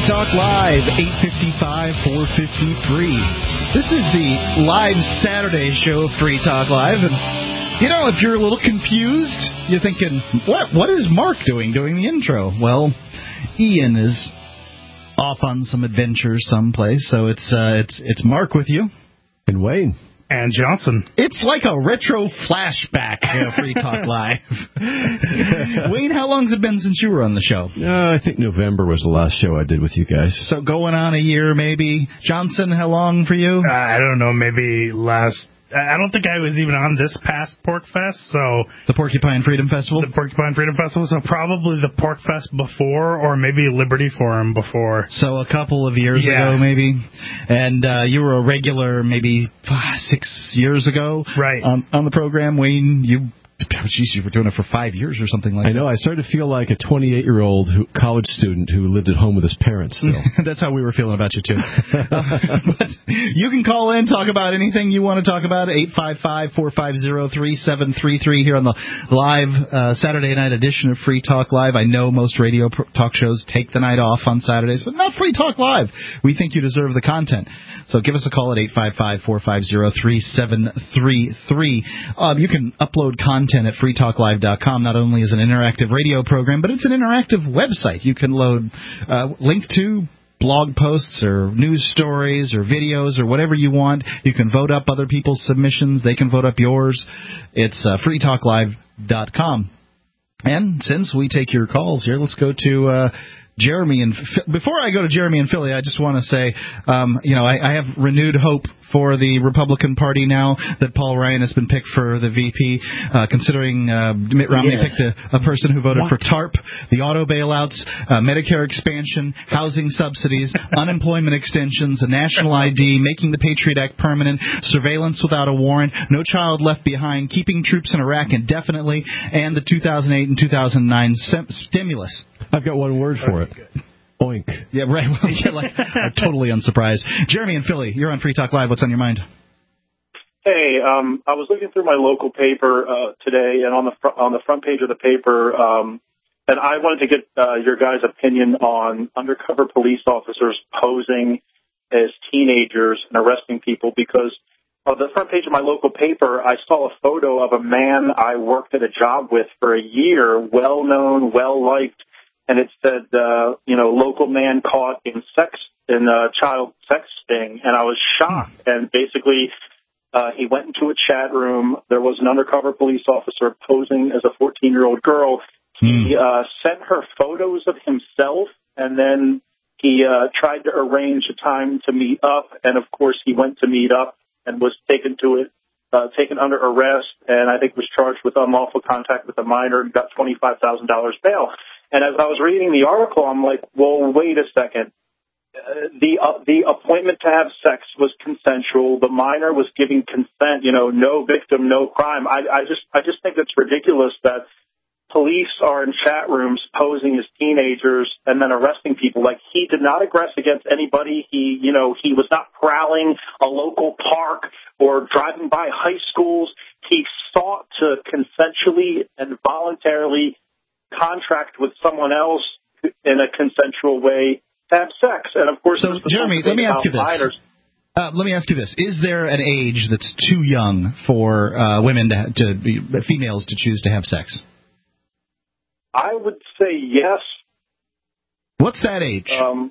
Talk Live, 855-453. This is the live Saturday show of Free Talk Live. And, you know, if you're a little confused, you're thinking, what is Mark doing the intro? Well, Ian is off on some adventure someplace, so it's Mark with you. And Wayne. And Johnson. It's like a retro flashback of Free Talk Live. Wayne, how long has it been since you were on the show? I think November was the last show I did with you guys. So going on a year, maybe. Johnson, how long for you? I don't know, maybe last... I don't think I was even on this past Pork Fest, so... The Porcupine Freedom Festival? The Porcupine Freedom Festival, so probably the Pork Fest before, or maybe Liberty Forum before. So a couple of years ago, maybe? And you were a regular maybe 6 years ago? Right. On the program. Wayne, you were doing it for 5 years or something like that. I know. I started to feel like a 28-year-old college student who lived at home with his parents still. That's how we were feeling about you, too. But you can call in, talk about anything you want to talk about, 855-450-3733 here on the live Saturday night edition of Free Talk Live. I know most radio talk shows take the night off on Saturdays, but not Free Talk Live. We think you deserve the content. So give us a call at 855-450-3733. You can upload content at freetalklive.com. Not only is it an interactive radio program, but it's an interactive website. You can load link to blog posts or news stories or videos or whatever you want. You can vote up other people's submissions. They can vote up yours. It's freetalklive.com. And since we take your calls here, let's go to Jeremy. And before I go to Jeremy and Philly, I just want to say, I have renewed hope for the Republican Party now that Paul Ryan has been picked for the VP, considering Mitt Romney picked a person who voted for TARP, the auto bailouts, Medicare expansion, housing subsidies, unemployment extensions, a national ID, making the Patriot Act permanent, surveillance without a warrant, no child left behind, keeping troops in Iraq indefinitely, and the 2008 and 2009 stimulus. I've got one word for it. Oink. Yeah, right. Well, I'm totally unsurprised. Jeremy and Philly, you're on Free Talk Live. What's on your mind? Hey, I was looking through my local paper today, and on the front page of the paper, and I wanted to get your guys' opinion on undercover police officers posing as teenagers and arresting people, because on the front page of my local paper, I saw a photo of a man I worked at a job with for a year, well-known, well-liked, and it said, local man caught in child sexting, and I was shocked. And basically, he went into a chat room. There was an undercover police officer posing as a 14-year-old girl. He sent her photos of himself, and then he tried to arrange a time to meet up. And of course, he went to meet up and was taken under arrest, and I think was charged with unlawful contact with a minor and got $25,000 bail. And as I was reading the article, I'm like, well, wait a second. The appointment to have sex was consensual. The minor was giving consent. No victim, no crime. I just think it's ridiculous that police are in chat rooms posing as teenagers and then arresting people. Like, he did not aggress against anybody. He was not prowling a local park or driving by high schools. He sought to consensually and voluntarily contract with someone else in a consensual way to have sex. And of course, so Jeremy, let me ask you this. Is there an age that's too young for females to choose to have sex? I would say yes. What's that age?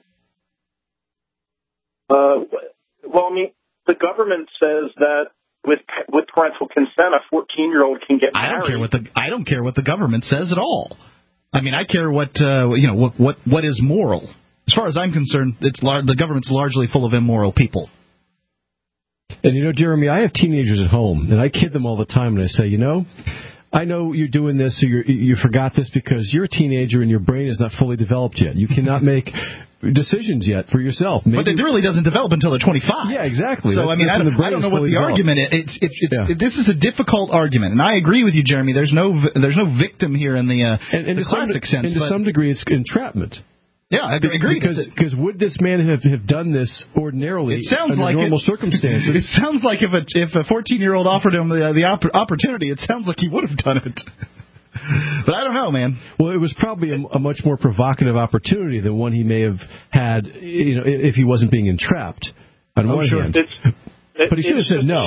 The government says that with parental consent, a 14-year-old can get married. I don't care what the government says at all. I mean, I care what is moral. As far as I'm concerned, the government's largely full of immoral people. And Jeremy, I have teenagers at home, and I kid them all the time, and I say, I know you're doing this, or you forgot this because you're a teenager and your brain is not fully developed yet. You cannot make decisions yet for yourself. But it really doesn't develop until they're 25. Yeah, exactly. So, I don't know what the argument is. This is a difficult argument, and I agree with you, Jeremy. There's no victim here in the classic sense. And to some degree, it's entrapment. Yeah, I agree. Because would this man have done this ordinarily under normal circumstances? It sounds like if a 14-year-old offered him the opportunity, it sounds like he would have done it. But I don't know, man. Well, it was probably a much more provocative opportunity than one he may have had, if he wasn't being entrapped. On one hand, but he should have said no.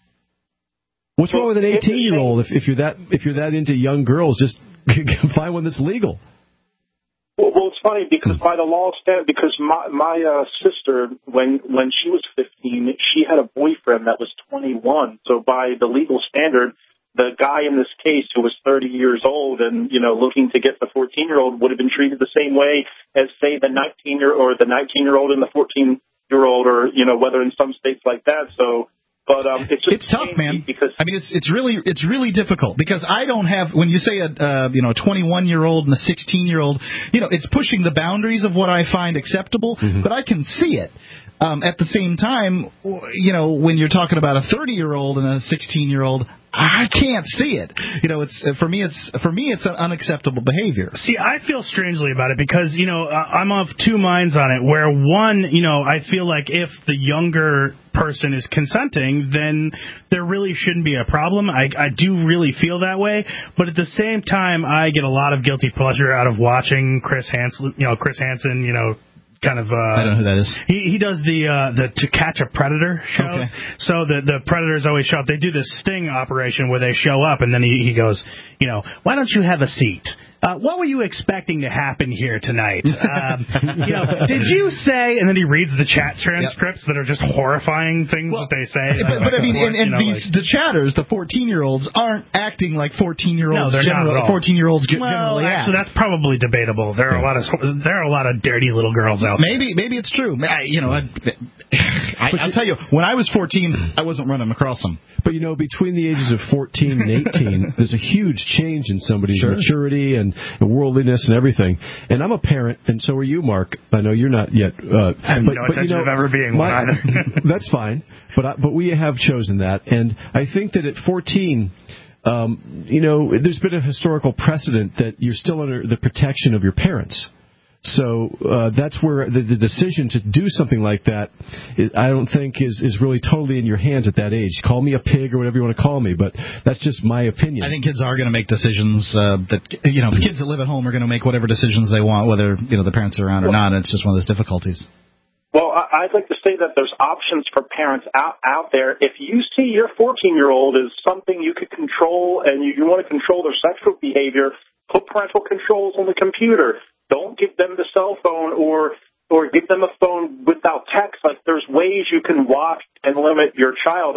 What's wrong with an 18-year-old if you're that into young girls? Just find one that's legal. Well, it's funny because by the law standard, because my sister, when she was 15, she had a boyfriend that was 21. So by the legal standard, the guy in this case who was 30 years old and looking to get the 14-year-old would have been treated the same way as, say, the 19-year-old and the 14-year-old, or whether in some states like that. So. But it's tough, man. Because I mean, it's really difficult because I don't have, when you say a 21-year-old and a 16-year-old, it's pushing the boundaries of what I find acceptable, but I can see it. At the same time, when you're talking about a 30-year-old and a 16-year-old, I can't see it. It's for me it's an unacceptable behavior. See, I feel strangely about it because I'm of two minds on it. Where one, I feel like if the younger person is consenting, then there really shouldn't be a problem. I do really feel that way, but at the same time, I get a lot of guilty pleasure out of watching Chris Hansen, kind of I don't know who that is. He does the To Catch a Predator shows. Okay. So the predators always show up. They do this sting operation where they show up and then he goes, why don't you have a seat? What were you expecting to happen here tonight? Did you say? And then he reads the chat transcripts that are just horrifying things that they say. But I mean, the chatters, the 14-year-olds aren't acting like 14-year-olds. No, they're not at all. 14-year-olds generally act. Actually, that's probably debatable. There are a lot of dirty little girls out there. Maybe it's true. I'll tell you, when I was 14, I wasn't running across them. But between the ages of 14 and 18, there's a huge change in somebody's maturity and worldliness and everything. And I'm a parent, and so are you, Mark. I know you're not yet. I have no intention of ever being one either. That's fine. But we have chosen that, and I think that at 14. There's been a historical precedent that you're still under the protection of your parents. So that's where the decision to do something like that, I don't think is really totally in your hands at that age. Call me a pig or whatever you want to call me, but that's just my opinion. I think kids are going to make decisions that kids that live at home are going to make whatever decisions they want, whether the parents are around or not. It's just one of those difficulties. Well, I'd like to say that there's options for parents out there. If you see your 14-year-old as something you could control and you want to control their sexual behavior, put parental controls on the computer. Don't give them the cell phone or give them a phone without text. Like, there's ways you can watch and limit your child.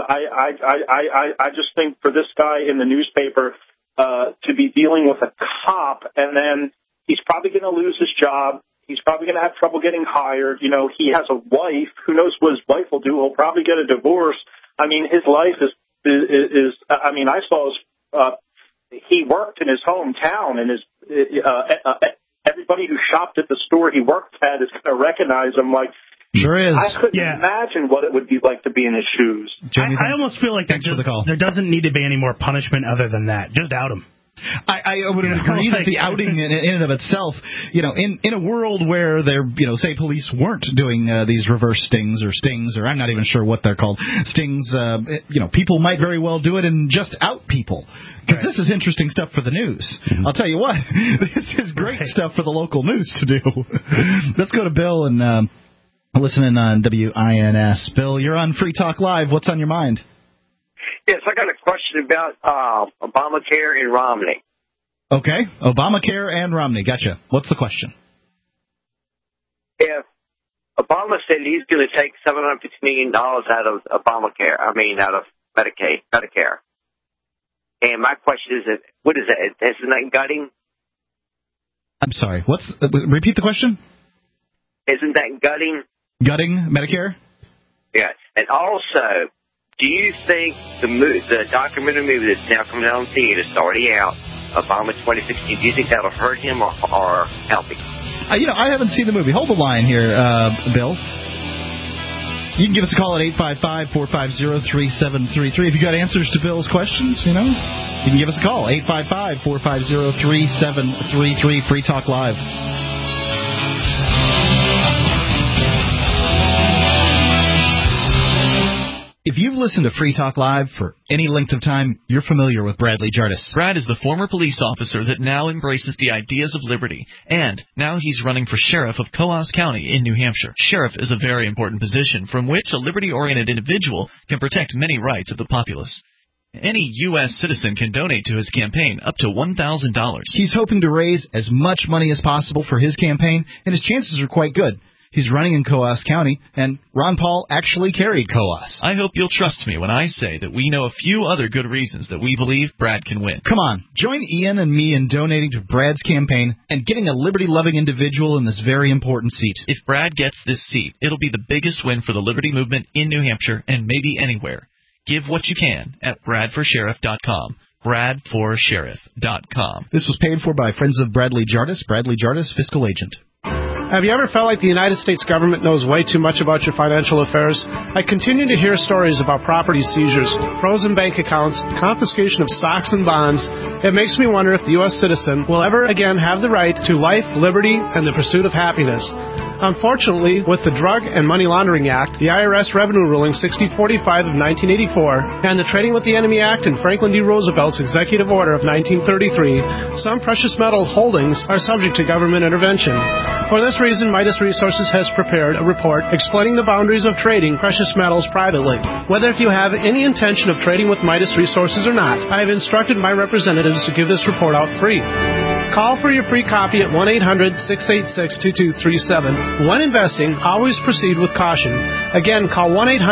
I just think for this guy in the newspaper to be dealing with a cop, and then he's probably going to lose his job. He's probably going to have trouble getting hired. He has a wife. Who knows what his wife will do? He'll probably get a divorce. I mean, his life is I saw he worked in his hometown, and everybody who shopped at the store he worked at is going to recognize him. Like, sure is. I couldn't imagine what it would be like to be in his shoes. I almost feel like there doesn't need to be any more punishment other than that. Just out him. I would agree that the outing in and of itself, in a world where say police weren't doing these reverse stings, or I'm not even sure what they're called, stings, people might very well do it and just out people. Because this is interesting stuff for the news. I'll tell you what, this is great stuff for the local news to do. Let's go to Bill and listening on WINS. Bill, you're on Free Talk Live. What's on your mind? Yes, I got a question about Obamacare and Romney. Okay, Obamacare and Romney. Gotcha. What's the question? If Obama said he's going to take $750 million out of Obamacare, out of Medicare. And my question is, what is that? Isn't that gutting? I'm sorry. Repeat the question? Isn't that gutting? Gutting Medicare? Yes. And also, do you think the documentary movie that's now coming out on theater, it's already out, Obama 2016, do you think that'll hurt him or help him? I haven't seen the movie. Hold the line here, Bill. You can give us a call at 855-450-3733. If you got answers to Bill's questions, you can give us a call, 855-450-3733, Free Talk Live. If you've listen to Free Talk Live for any length of time, you're familiar with Bradley Jardis. Brad is the former police officer that now embraces the ideas of liberty, and now he's running for sheriff of Coos County in New Hampshire. Sheriff is a very important position from which a liberty-oriented individual can protect many rights of the populace. Any U.S. citizen can donate to his campaign up to $1,000. He's hoping to raise as much money as possible for his campaign, and his chances are quite good. He's running in Coos County, and Ron Paul actually carried Coos. I hope you'll trust me when I say that we know a few other good reasons that we believe Brad can win. Come on, join Ian and me in donating to Brad's campaign and getting a liberty-loving individual in this very important seat. If Brad gets this seat, it'll be the biggest win for the liberty movement in New Hampshire and maybe anywhere. Give what you can at bradforsheriff.com. bradforsheriff.com. This was paid for by Friends of Bradley Jardis. Bradley Jardis, fiscal agent. Have you ever felt like the United States government knows way too much about your financial affairs? I continue to hear stories about property seizures, frozen bank accounts, confiscation of stocks and bonds. It makes me wonder if the U.S. citizen will ever again have the right to life, liberty, and the pursuit of happiness. Unfortunately, with the Drug and Money Laundering Act, the IRS Revenue Ruling 6045 of 1984, and the Trading with the Enemy Act and Franklin D. Roosevelt's Executive Order of 1933, some precious metal holdings are subject to government intervention. For this reason, Midas Resources has prepared a report explaining the boundaries of trading precious metals privately. Whether if you have any intention of trading with Midas Resources or not, I have instructed my representatives to give this report out free. Call for your free copy at 1-800-686-2237. When investing, always proceed with caution. Again, call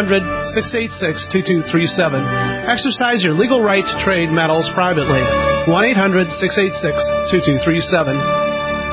1-800-686-2237. Exercise your legal right to trade metals privately. 1-800-686-2237.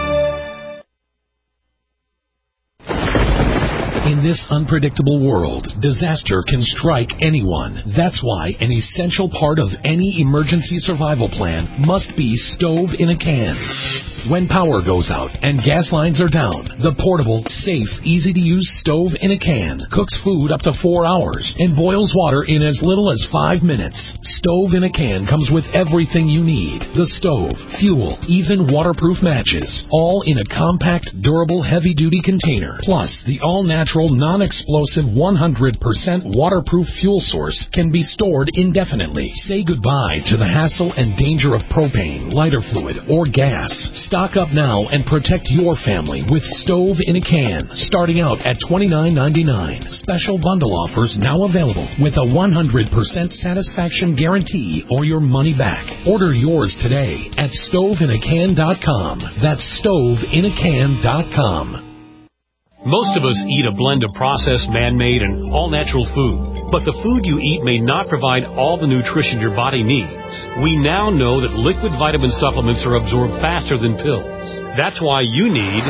In this unpredictable world, disaster can strike anyone. That's why an essential part of any emergency survival plan must be stove in a can. When power goes out and gas lines are down, the portable, safe, easy-to-use stove in a can cooks food up to 4 hours and boils water in as little as 5 minutes. Stove in a can comes with everything you need. The stove, fuel, even waterproof matches, all in a compact, durable, heavy-duty container. Plus, the all-natural, non-explosive, 100% waterproof fuel source can be stored indefinitely. Say goodbye to the hassle and danger of propane, lighter fluid, or gas. Stock up now and protect your family with Stove in a Can, starting out at $29.99. Special bundle offers now available with a 100% satisfaction guarantee or your money back. Order yours today at stoveinacan.com. That's stoveinacan.com. Most of us eat a blend of processed, man-made, and all-natural food. But the food you eat may not provide all the nutrition your body needs. We now know that liquid vitamin supplements are absorbed faster than pills. That's why you need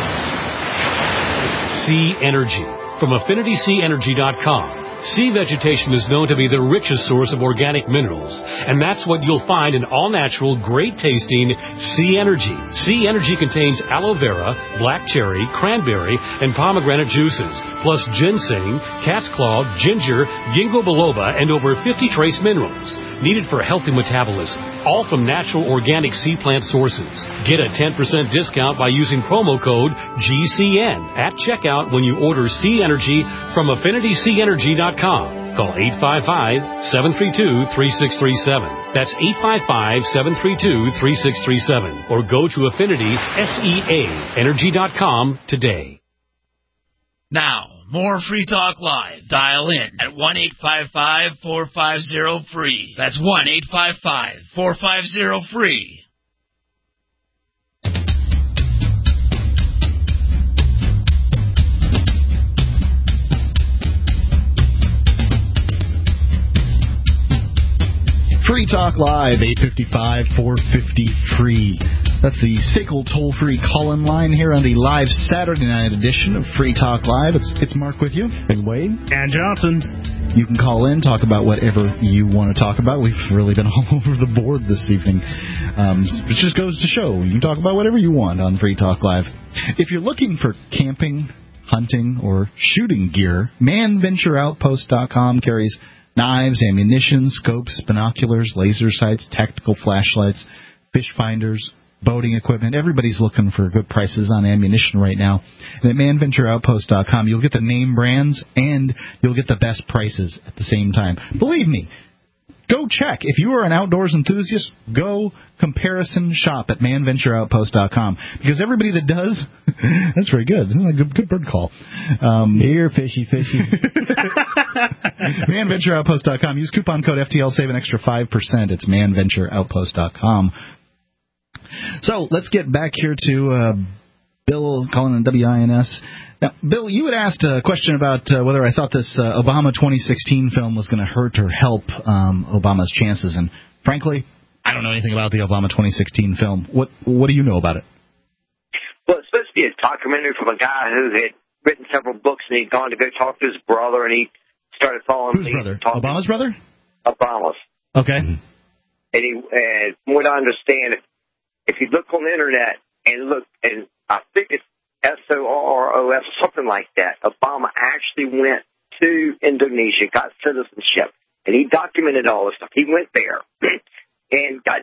Sea Energy from AffinitySeaEnergy.com. Sea vegetation is known to be the richest source of organic minerals, and that's what you'll find in all-natural, great-tasting Sea Energy. Sea Energy contains aloe vera, black cherry, cranberry, and pomegranate juices, plus ginseng, cat's claw, ginger, ginkgo biloba, and over 50 trace minerals needed for healthy metabolism, all from natural organic sea plant sources. Get a 10% discount by using promo code GCN at checkout when you order Sea Energy from AffinitySeaEnergy.com. Call 855-732-3637. That's 855-732-3637. Or go to AffinitySeaEnergy.com today. Now, more Free Talk Live. Dial in at 1-855-450-FREE. That's 1-855-450-FREE. Free Talk Live, 855-450-FREE. That's the SACL toll-free call-in line here on the live Saturday night edition of Free Talk Live. It's Mark with you. And Wade. And Johnson. You can call in, talk about whatever you want to talk about. We've really been all over the board this evening. It just goes to show you can talk about whatever you want on Free Talk Live. If you're looking for camping, hunting, or shooting gear, manventureoutpost.com carries knives, ammunition, scopes, binoculars, laser sights, tactical flashlights, fish finders, boating equipment. Everybody's looking for good prices on ammunition right now. And at manventureoutpost.com, you'll get the name brands and you'll get the best prices at the same time. Believe me, go check. If you are an outdoors enthusiast, go comparison shop at manventureoutpost.com. Because everybody that does, that's very good. Good bird call. Here, fishy. manventureoutpost.com. Use coupon code FTL, save an extra 5%. It's manventureoutpost.com. So let's get back here to Bill calling in WINS. Now, Bill, you had asked a question about whether I thought this Obama 2016 film was going to hurt or help Obama's chances. And frankly, I don't know anything about the Obama 2016 film. What do you know about it? Well, it's supposed to be a documentary from a guy who had written several books, and he'd gone to go talk to his brother, and he started following Whose brother? Obama's brother? Obama's. Okay. And from what I understand, if you look on the internet and look, and I think it's SOROS, something like that, Obama actually went to Indonesia, got citizenship, and he documented all this stuff. He went there and got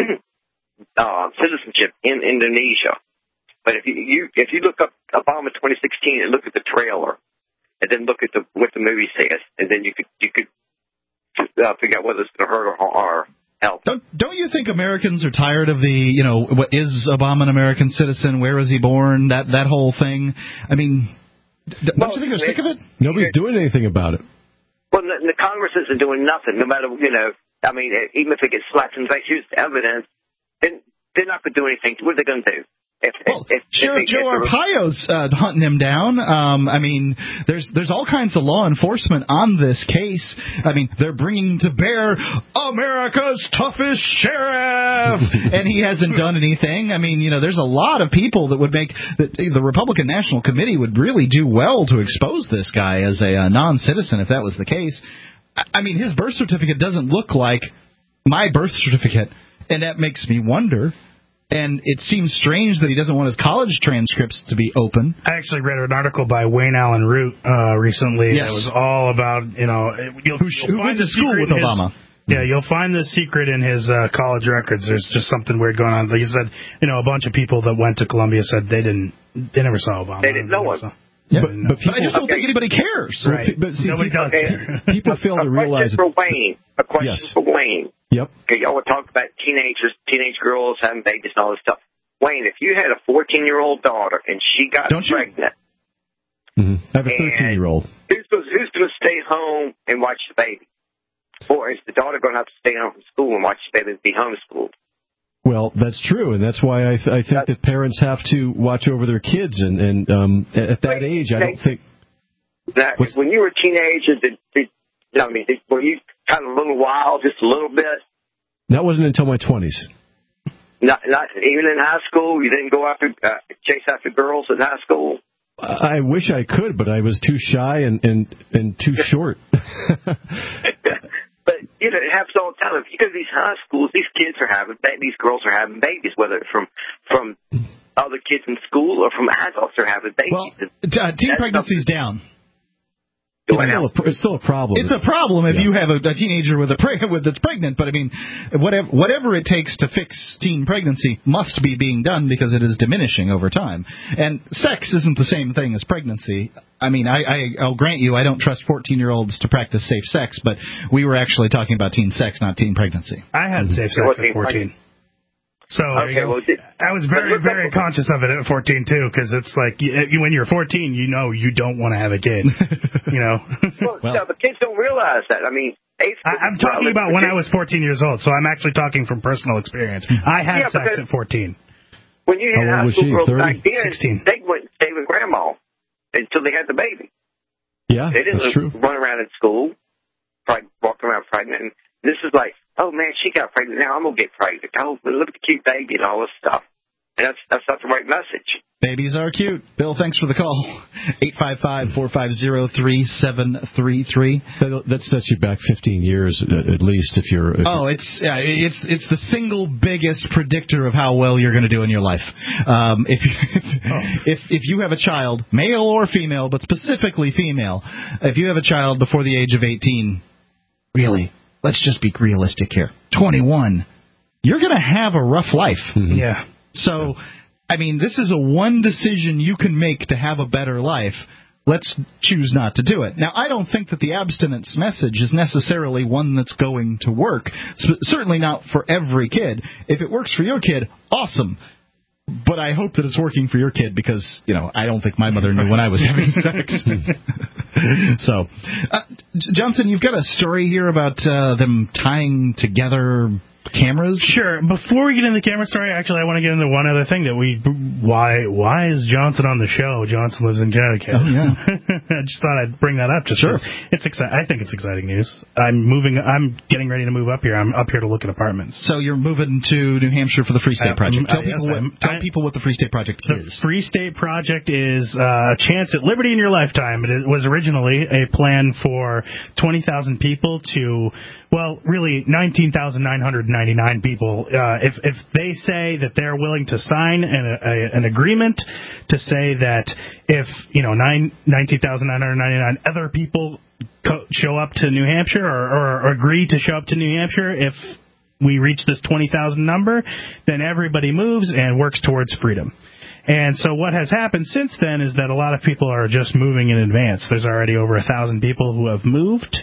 citizenship in Indonesia. But if you look up Obama 2016 and look at the trailer, and then look at what the movie says, and then you could figure out whether it's going to hurt or help. Don't you think Americans are tired of the, what is Obama an American citizen? Where was he born? That whole thing. I mean, don't you think they're sick of it? Nobody's doing anything about it. Well, the Congress isn't doing nothing. No matter, I mean, even if it gets slapped in the face, here's the evidence, then they're not going to do anything. What are they going to do? Sheriff Joe Arpaio's hunting him down. I mean, there's all kinds of law enforcement on this case. I mean, they're bringing to bear America's toughest sheriff, and he hasn't done anything. I mean, there's a lot of people that would make that the Republican National Committee would really do well to expose this guy as a non-citizen if that was the case. I mean, his birth certificate doesn't look like my birth certificate, and that makes me wonder. And it seems strange that he doesn't want his college transcripts to be open. I actually read an article by Wayne Allen Root recently. Yes. That was all about, who went to school with Obama. Yeah, you'll find the secret in his college records. There's just something weird going on. Like you said, a bunch of people that went to Columbia said they never saw Obama. They didn't know him. Yeah, but I just don't think anybody cares. Right. But see, nobody does care. People fail to realize A question for Wayne. Yep. Okay, y'all would talk about teenage girls having babies and all this stuff. Wayne, if you had a 14-year-old daughter and she got pregnant, I have a 13-year-old. Who's going to stay home and watch the baby? Or is the daughter going to have to stay home from school and watch the baby and be homeschooled? Well, that's true, and that's why I think that parents have to watch over their kids, and at that age, I don't think. When you were a teenager, were you kind of a little wild, just a little bit? That wasn't until my 20s. Not even in high school. You didn't go after chase after girls in high school. I wish I could, but I was too shy and too short. But it happens all the time. If you go to these high schools, these girls are having babies, whether it's from other kids in school or from adults are having babies. Well, teen pregnancy's down. It's still a problem. It's a problem if you have a teenager that's pregnant. But I mean, whatever it takes to fix teen pregnancy must be being done because it is diminishing over time. And sex isn't the same thing as pregnancy. I mean, I'll grant you, I don't trust 14-year-olds to practice safe sex, but we were actually talking about teen sex, not teen pregnancy. I had safe sex at 14. So I was very, very conscious of it at 14 too, because it's like when you're 14, you don't want to have a kid. Well, the kids don't realize that. I mean, I'm talking about when I was 14 years old, so I'm actually talking from personal experience. I had sex at 14. When you had high school girls back then, 16. they went and stay with grandma until they had the baby. Yeah, they didn't run around in school, walk around pregnant. And this is like, oh man, she got pregnant. Now I'm gonna get pregnant. Oh, look at the cute baby and all this stuff. And that's not the right message. Babies are cute. Bill, thanks for the call. 855-450-3733. That sets you back 15 years at least if you're. It's the single biggest predictor of how well you're going to do in your life. If you have a child, male or female, but specifically female, if you have a child before the age of 18, really, let's just be realistic here. 21, you're going to have a rough life. Mm-hmm. Yeah. So, I mean, this is a one decision you can make to have a better life. Let's choose not to do it. Now, I don't think that the abstinence message is necessarily one that's going to work. Certainly not for every kid. If it works for your kid, awesome. But I hope that it's working for your kid because, I don't think my mother knew when I was having sex. So, Johnson, you've got a story here about them tying together cameras? Sure. Before we get into the camera story, actually, I want to get into one other thing that why is Johnson on the show? Johnson lives in Connecticut. Oh, yeah. I just thought I'd bring that up. Sure. I think it's exciting news. I'm getting ready to move up here. I'm up here to look at apartments. So you're moving to New Hampshire for the Free State Project. Tell people what the Free State Project is. The Free State Project is a chance at liberty in your lifetime. It was originally a plan for 20,000 people to, really 19,999 people. If they say that they're willing to sign an agreement to say that if 19,999 other people show up to New Hampshire or agree to show up to New Hampshire, if we reach this 20,000 number, then everybody moves and works towards freedom. And so what has happened since then is that a lot of people are just moving in advance. There's already over 1,000 people who have moved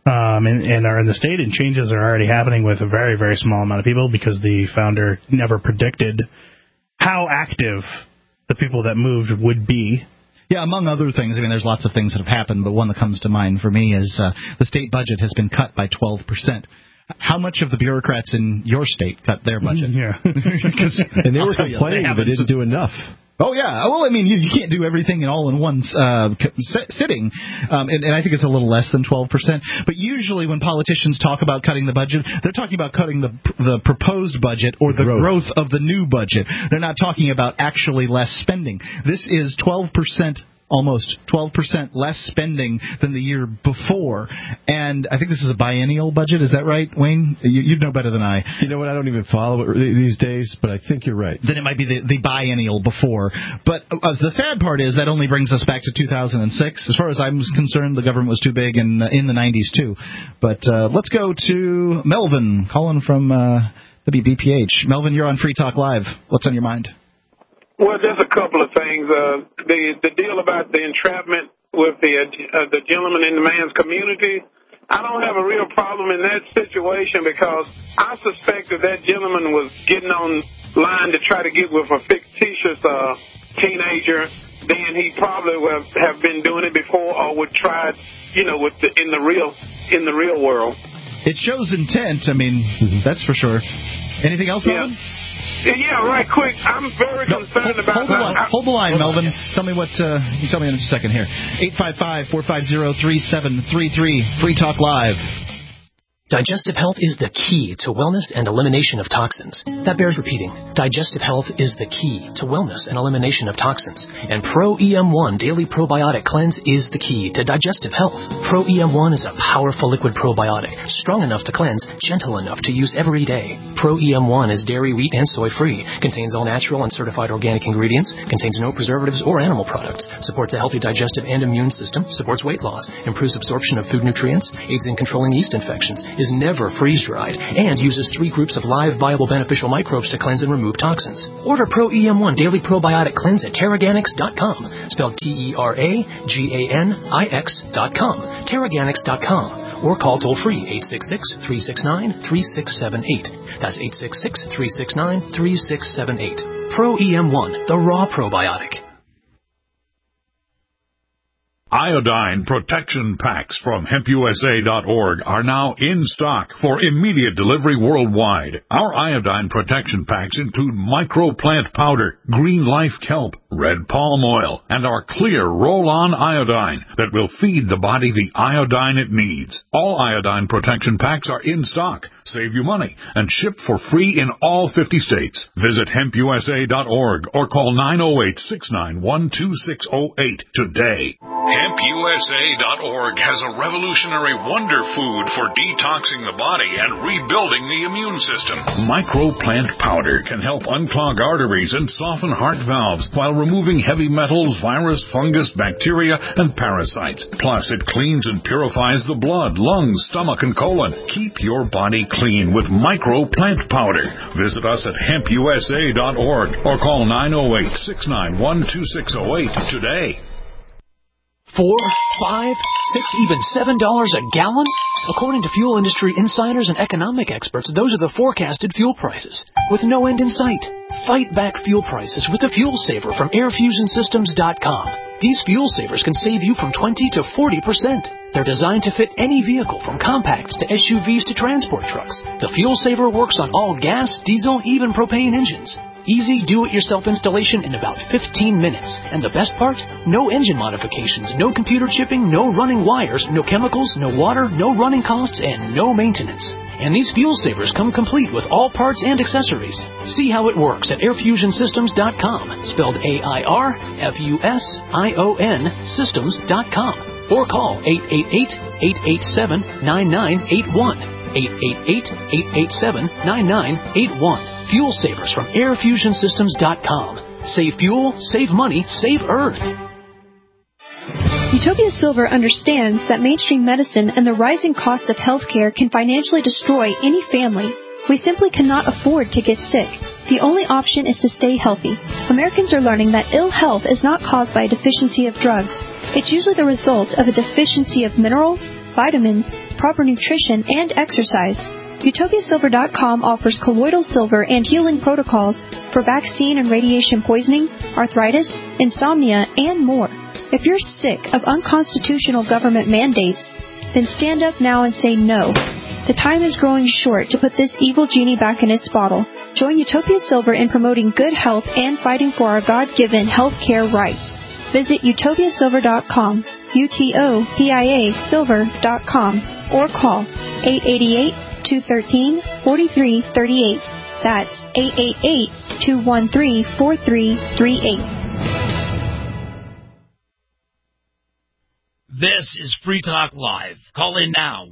and are in the state, and changes are already happening with a very, very small amount of people because the founder never predicted how active the people that moved would be. Yeah, among other things. There's lots of things that have happened, but one that comes to mind for me is the state budget has been cut by 12%. How much of the bureaucrats in your state cut their budget? Yeah. And they were complaining that they didn't do enough. Oh, yeah. Well, you can't do everything all in one sitting, and I think it's a little less than 12%. But usually when politicians talk about cutting the budget, they're talking about cutting the proposed budget or the growth of the new budget. They're not talking about actually less spending. This is 12%. Almost 12% less spending than the year before. And I think this is a biennial budget. Is that right, Wayne? You'd know better than I. You know what? I don't even follow it these days, but I think you're right. Then it might be the biennial before. But the sad part is that only brings us back to 2006. As far as I'm concerned, the government was too big in the 90s, too. But let's go to Melvin, calling from WBPH. Melvin, you're on Free Talk Live. What's on your mind? Well, just a couple of things. The deal about the entrapment with the gentleman in the man's community, I don't have a real problem in that situation because I suspect that gentleman was getting on line to try to get with a fictitious teenager. Then he probably would have been doing it before or would try it, in the real world. It shows intent. That's for sure. Anything else, Melvin? Yeah, right quick. I'm very concerned about... Hold the line, Melvin. Tell me what... you tell me in just a second here. 855-450-3733. Free Talk Live. Digestive health is the key to wellness and elimination of toxins. That bears repeating. Digestive health is the key to wellness and elimination of toxins. And Pro-EM1 Daily Probiotic Cleanse is the key to digestive health. Pro-EM1 is a powerful liquid probiotic, strong enough to cleanse, gentle enough to use every day. Pro-EM1 is dairy, wheat, and soy-free, contains all natural and certified organic ingredients, contains no preservatives or animal products, supports a healthy digestive and immune system, supports weight loss, improves absorption of food nutrients, aids in controlling yeast infections, is never freeze-dried, and uses 3 groups of live, viable, beneficial microbes to cleanse and remove toxins. Order Pro-EM1 Daily Probiotic Cleanse at Terraganics.com, spelled Terraganix.com, Terraganics.com, or call toll-free 866-369-3678. That's 866-369-3678. Pro-EM1, the raw probiotic. Iodine protection packs from HempUSA.org are now in stock for immediate delivery worldwide. Our iodine protection packs include microplant powder, green life kelp, red palm oil, and our clear roll-on iodine that will feed the body the iodine it needs. All iodine protection packs are in stock, save you money, and shipped for free in all 50 states. Visit HempUSA.org or call 908-691-2608 today. HempUSA.org has a revolutionary wonder food for detoxing the body and rebuilding the immune system. Microplant powder can help unclog arteries and soften heart valves while removing heavy metals, virus, fungus, bacteria, and parasites. Plus, it cleans and purifies the blood, lungs, stomach, and colon. Keep your body clean with Microplant powder. Visit us at HempUSA.org or call 908-691-2608 today. $4, $5, $6, even $7 a gallon? According to fuel industry insiders and economic experts, those are the forecasted fuel prices, with no end in sight. Fight back fuel prices with the Fuel Saver from AirFusionSystems.com. These fuel savers can save you from 20 to 40%. They're designed to fit any vehicle, from compacts to SUVs to transport trucks. The Fuel Saver works on all gas, diesel, even propane engines. Easy do-it-yourself installation in about 15 minutes. And the best part? No engine modifications, no computer chipping, no running wires, no chemicals, no water, no running costs, and no maintenance. And these fuel savers come complete with all parts and accessories. See how it works at airfusionsystems.com, spelled AIRFUSION systems.com, or call 888-887-9981. 888-887-9981. Fuel Savers from AirFusionSystems.com. Save fuel, save money, save Earth. Utopia Silver understands that mainstream medicine and the rising costs of healthcare can financially destroy any family. We simply cannot afford to get sick. The only option is to stay healthy. Americans are learning that ill health is not caused by a deficiency of drugs. It's usually the result of a deficiency of minerals, vitamins, proper nutrition, and exercise. UtopiaSilver.com offers colloidal silver and healing protocols for vaccine and radiation poisoning, arthritis, insomnia, and more. If you're sick of unconstitutional government mandates, then stand up now and say no. The time is growing short to put this evil genie back in its bottle. Join Utopia Silver in promoting good health and fighting for our God-given health care rights. Visit UtopiaSilver.com. UTOPIA Silver.com, or call 888-213-4338. That's 888-213-4338. This is Free Talk Live. Call in now,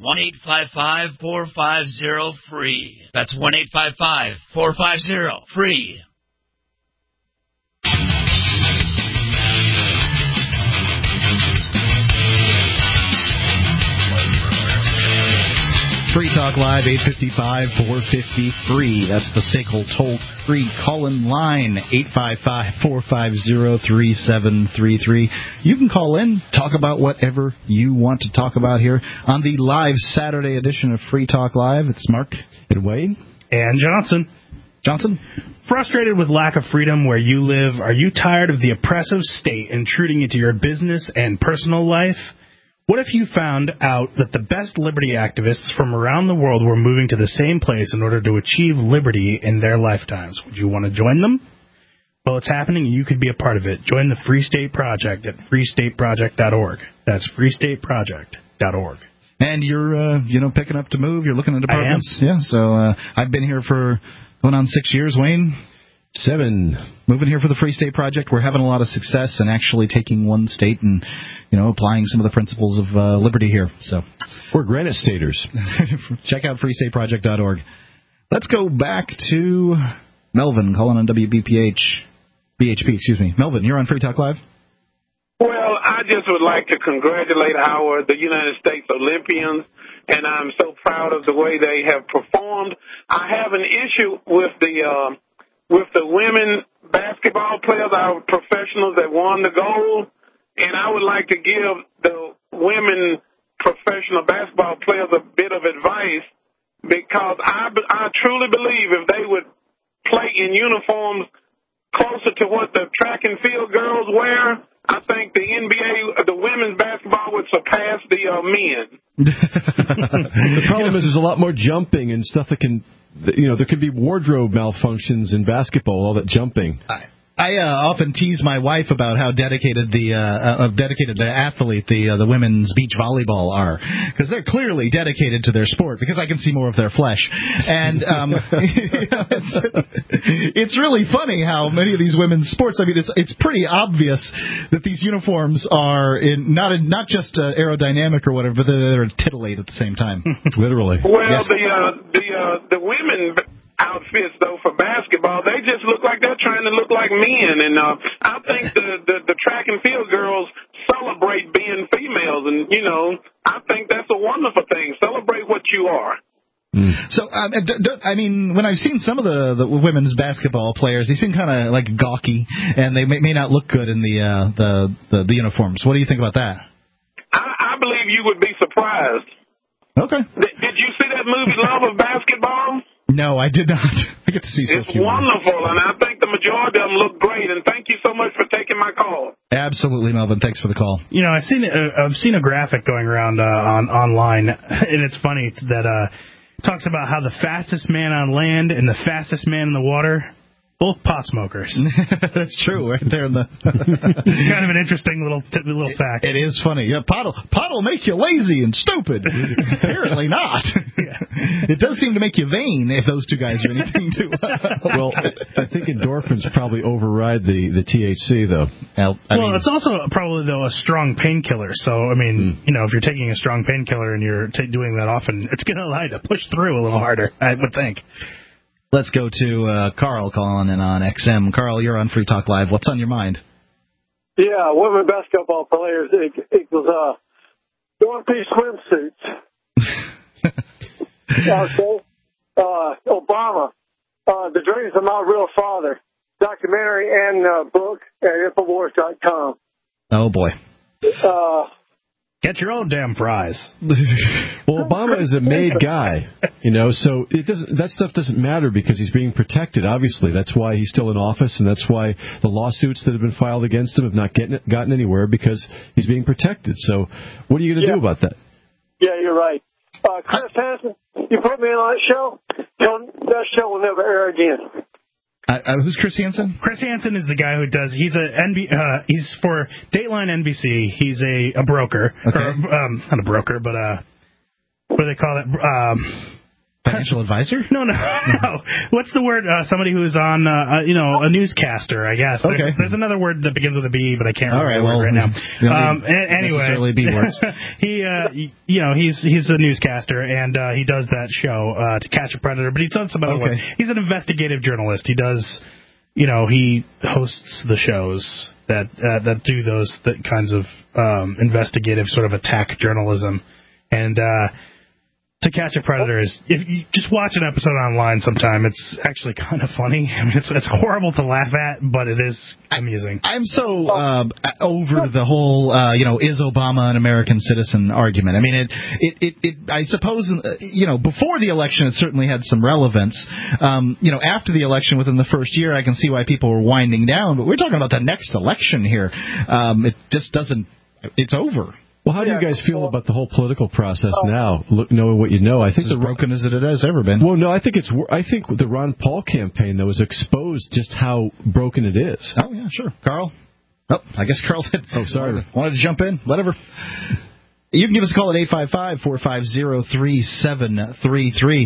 1-855-450-FREE. That's 1-855-450-FREE. Free Talk Live, 855-450-FREE. That's the SACL toll-free call-in line, 855-450-3733. You can call in, talk about whatever you want to talk about here on the live Saturday edition of Free Talk Live. It's Mark and Wayne and Johnson. Johnson? Frustrated with lack of freedom where you live? Are you tired of the oppressive state intruding into your business and personal life? What if you found out that the best liberty activists from around the world were moving to the same place in order to achieve liberty in their lifetimes? Would you want to join them? Well, it's happening, and you could be a part of it. Join the Free State Project at freestateproject.org. That's freestateproject.org. And you're, picking up to move. You're looking at apartments. I am. Yeah. So I've been here for going on 6 years. Wayne? 7. Moving here for the Free State Project. We're having a lot of success in actually taking one state and, applying some of the principles of liberty here. So we're Granite Staters. Check out freestateproject.org. Let's go back to Melvin calling on BHP. Melvin, you're on Free Talk Live. Well, I just would like to congratulate the United States Olympians, and I'm so proud of the way they have performed. I have an issue with the women basketball players, our professionals that won the gold, and I would like to give the women professional basketball players a bit of advice, because I truly believe if they would play in uniforms closer to what the track and field girls wear, I think the NBA, the women's basketball would surpass the men. The problem is there's a lot more jumping and stuff that can, there could be wardrobe malfunctions in basketball, all that jumping. I often tease my wife about how dedicated the athlete, the women's beach volleyball are, because they're clearly dedicated to their sport, because I can see more of their flesh. And it's really funny how many of these women's sports, I mean, it's pretty obvious that these uniforms are not just aerodynamic or whatever, but they're titillate at the same time. Literally. Well, yes. the women outfits, though, for basketball, they just look like they're trying to look like men. And I think the track and field girls celebrate being females. And, I think that's a wonderful thing. Celebrate what you are. So, I mean, when I've seen some of the women's basketball players, they seem kind of like gawky, and they may not look good in the uniforms. What do you think about that? I believe you would be surprised. Okay. Did you see that movie, Love of Basketball? No, I did not. I get to see so It's wonderful, and I think the majority of them look great, and thank you so much for taking my call. Absolutely, Melvin. Thanks for the call. I've seen a graphic going around online, and it's funny that talks about how the fastest man on land and the fastest man in the water, both pot smokers. That's true, right there in the. It's kind of an interesting little fact. It is funny. Yeah, pot'll make you lazy and stupid. Apparently not. It does seem to make you vain if those two guys are anything to. Well, I think endorphins probably override the THC though. It's also probably though a strong painkiller. So I mean, if you're taking a strong painkiller and you're doing that often, it's going to allow you to push through a little harder, I would think. Let's go to Carl calling in on XM. Carl, you're on Free Talk Live. What's on your mind? Yeah, women basketball players equals one-piece swimsuits. Okay. Obama, The Dreams of My Real Father, documentary and book at Infowars.com. Oh, boy. Get your own damn fries. Well, Obama is a made guy, so that stuff doesn't matter because he's being protected, obviously. That's why he's still in office, and that's why the lawsuits that have been filed against him have not gotten anywhere, because he's being protected. So what are you going to do about that? Yeah, you're right. Chris Hansen, you put me on that show, that show will never air again. Who's Chris Hansen? Chris Hansen is the guy who does. He's he's for Dateline NBC. He's a broker. Okay. Or, not a broker, but what do they call it? Financial advisor? No. What's the word? Somebody who is on, a newscaster, I guess. Okay. There's another word that begins with a B, but I can't remember the word right now. Anyway, necessarily B words. He's a newscaster, and he does that show to catch a predator. But he does some other ones. He's an investigative journalist. He does, he hosts the shows that do those kinds of investigative sort of attack journalism, and. To Catch a Predator is, if you just watch an episode online sometime, it's actually kind of funny. I mean, it's horrible to laugh at, but it is amusing. I'm so over the whole, is Obama an American citizen argument. I mean, I suppose, before the election, it certainly had some relevance. After the election, within the first year, I can see why people were winding down, but we're talking about the next election here. It just doesn't, it's over. Well, how do you guys feel about the whole political process now, knowing what you know? I think it's as broken as it has ever been. Well, no, I think the Ron Paul campaign, though, has exposed just how broken it is. Oh, yeah, sure. Carl? Oh, I guess Carl did. Oh, sorry. Wanted to jump in? Whatever. You can give us a call at 855-450-3733.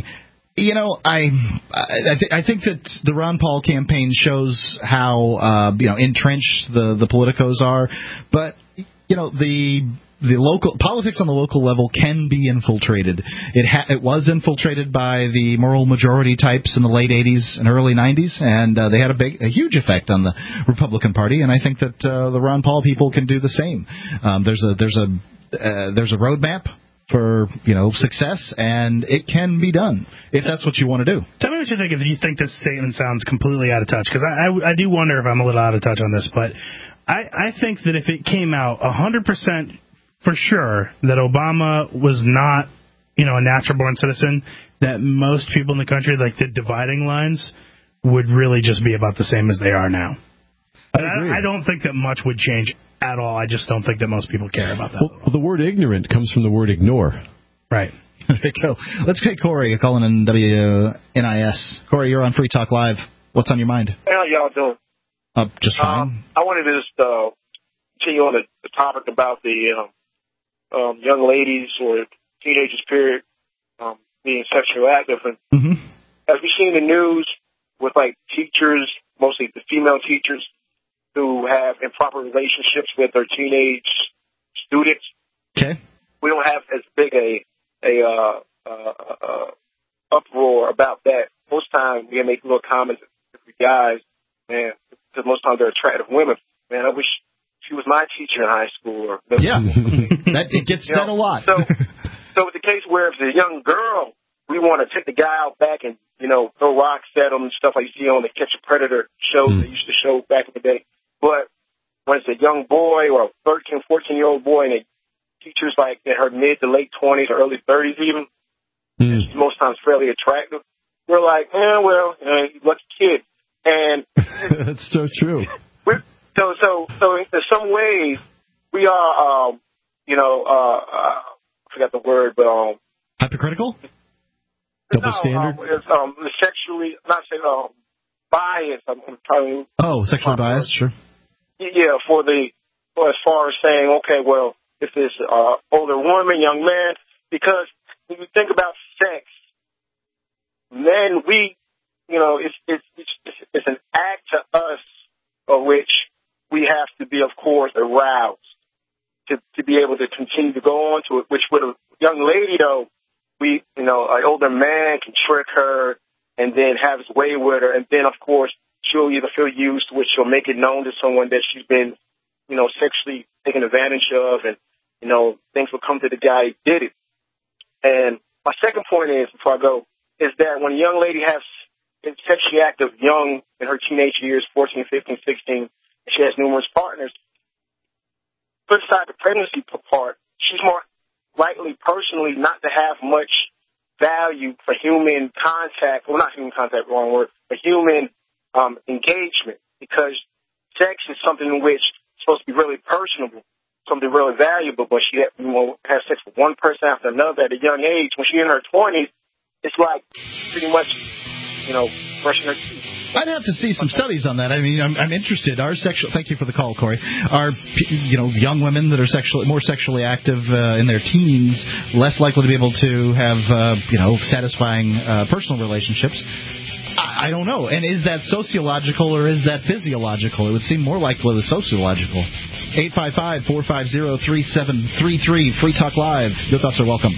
I think that the Ron Paul campaign shows how, entrenched the politicos are, but, the local politics on the local level can be infiltrated. It was infiltrated by the moral majority types in the late 80s and early 90s, and they had a huge effect on the Republican Party. And I think that the Ron Paul people can do the same. There's a roadmap for success, and it can be done if that's what you want to do. Tell me what you think if you think this statement sounds completely out of touch, because I do wonder if I'm a little out of touch on this, but I think that if it came out 100% for sure that Obama was not, a natural-born citizen, that most people in the country, like the dividing lines, would really just be about the same as they are now. I don't think that much would change at all. I just don't think that most people care about that. Well, the word ignorant comes from the word ignore. Right. There you go. Let's take Corey calling in WNIS. Corey, you're on Free Talk Live. What's on your mind? How y'all doing? Just fine. I wanted to just continue on the topic about the young ladies or teenagers, period, being sexually active. And as we see in the news with, like, teachers, mostly the female teachers, who have improper relationships with their teenage students, we don't have as big a uproar about that. Most times we make little comments with the guys, man, because most times they're attractive women. Man, I wish she was my teacher in high school. Or it gets said a lot. So it's the case where if it's a young girl, we want to take the guy out back and, throw rocks at him and stuff like you see on the Catch a Predator shows they used to show back in the day. But when it's a young boy or a 13, 14-year-old boy and the teacher's like in her mid to late 20s or early 30s even, she's most times fairly attractive, we're like, lucky kid. And that's so true. So in some ways, we are, I forgot the word, but hypocritical. Double standard. Sexually, not saying biased. I'm trying. Sexually biased, sure. Yeah, as far as saying, okay, well, if it's older woman, young man, because when you think about sex, men, it's an act to us of which we have to be, of course, aroused to be able to continue to go on to it, which with a young lady, though, an older man can trick her and then have his way with her, and then, of course, she'll either feel used, which she'll make it known to someone that she's been, sexually taken advantage of, and, things will come to the guy who did it. And my second point is, before I go, is that when a young lady is sexually active young in her teenage years, 14, 15, 16, and she has numerous partners, put aside the pregnancy part, she's more likely personally not to have much value for human contact, well, not human contact, wrong word, but human engagement, because sex is something in which it's supposed to be really personable, something really valuable, but she has sex with one person after another at a young age. When she's in her 20s, it's like pretty much, brushing her teeth. I'd have to see some studies on that. I mean, I'm interested. Thank you for the call, Corey. Are young women that are more sexually active in their teens less likely to be able to have satisfying personal relationships? I don't know. And is that sociological or is that physiological? It would seem more likely it was sociological. 855-450-3733. Free Talk Live. Your thoughts are welcome.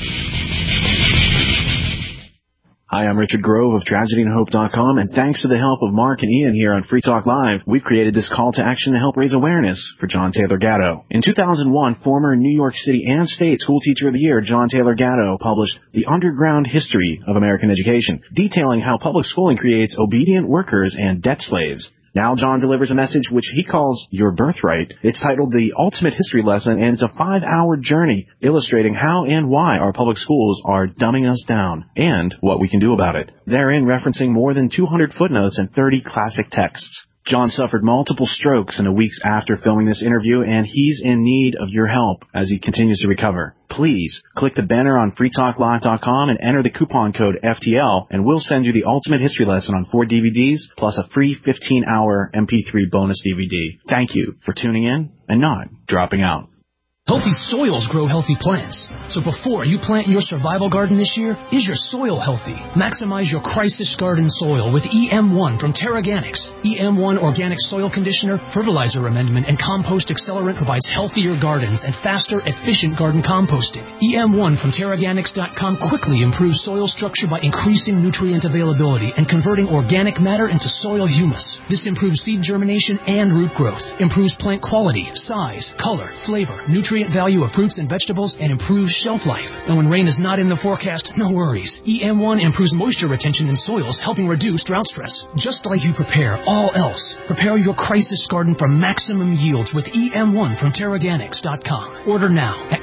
Hi, I'm Richard Grove of TragedyAndHope.com, and thanks to the help of Mark and Ian here on Free Talk Live, we've created this call to action to help raise awareness for John Taylor Gatto. In 2001, former New York City and State School Teacher of the Year John Taylor Gatto published The Underground History of American Education, detailing how public schooling creates obedient workers and debt slaves. Now John delivers a message which he calls Your Birthright. It's titled The Ultimate History Lesson, and it's a 5-hour journey illustrating how and why our public schools are dumbing us down and what we can do about it. Therein referencing more than 200 footnotes and 30 classic texts. John suffered multiple strokes in the weeks after filming this interview, and he's in need of your help as he continues to recover. Please click the banner on freetalklive.com and enter the coupon code FTL, and we'll send you the Ultimate History Lesson on 4 DVDs plus a free 15-hour MP3 bonus DVD. Thank you for tuning in and not dropping out. Healthy soils grow healthy plants. So before you plant your survival garden this year, is your soil healthy? Maximize your crisis garden soil with EM1 from Terraganics. EM1 Organic Soil Conditioner, Fertilizer Amendment, and Compost Accelerant provides healthier gardens and faster, efficient garden composting. EM1 from Terraganics.com quickly improves soil structure by increasing nutrient availability and converting organic matter into soil humus. This improves seed germination and root growth, improves plant quality, size, color, flavor, nutrient value of fruits and vegetables, and improves shelf life. And when rain is not in the forecast, no worries. EM1 improves moisture retention in soils, helping reduce drought stress. Just like you prepare all else, prepare your crisis garden for maximum yields with EM1 from Terraganics.com. Order now at